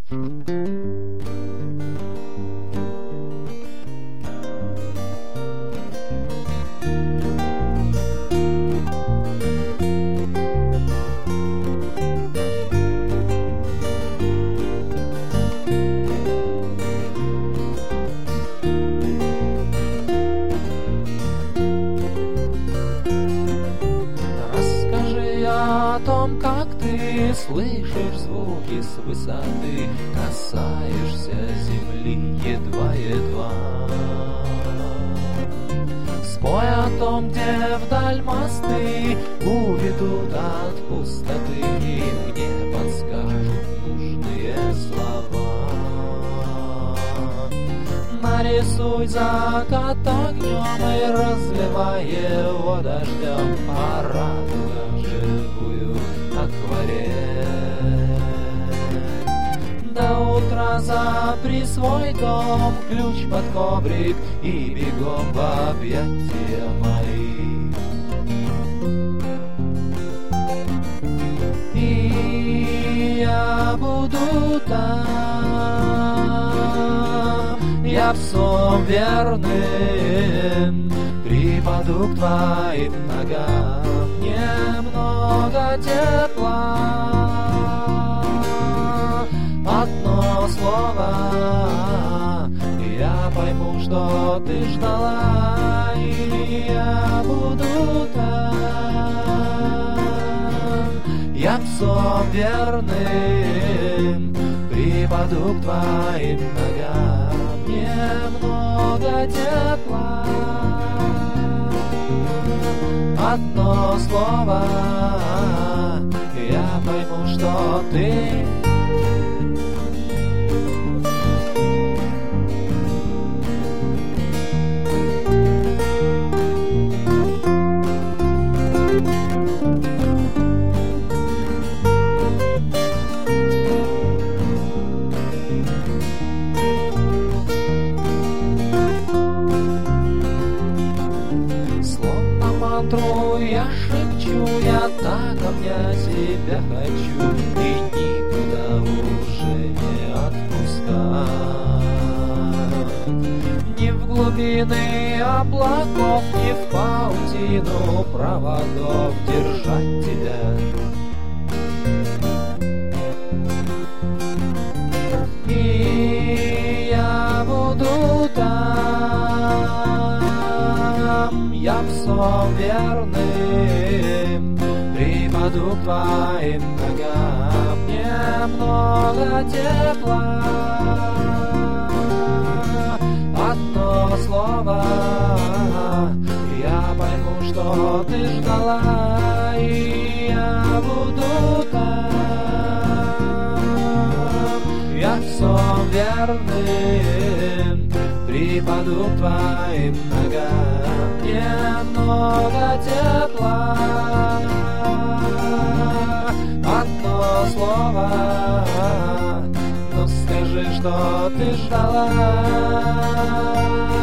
О том, как ты слышишь звуки с высоты, касаешься земли едва-едва. Спой о том, где вдаль мосты уведут от пустоты, и мне подскажут нужные слова. Нарисуй закат огнем и разливай его дождем, а радуга живую акварель. До утра запри свой дом, ключ под коврик и бегом в объятия мои. И я буду там, я псом верным припаду к твоим ногам. Немного тепла, одно слово, я пойму, что ты ждала, и я буду там. Я псом верным припаду к твоим ногам. Немного тепла, одно слово, я пойму, что ты. Я шепчу, я так обнять тебя хочу, и никуда уже не отпускать. Ни в глубины облаков, ни в паутину проводов держать тебя. И я буду там, я псом верным припаду к твоим ногам. Немного тепла, одно слово, я пойму, что ты ждала, и я буду там. Я псом верным припаду к твоим ногам. Немного тепла, одно слово, но скажи, что ты ждала.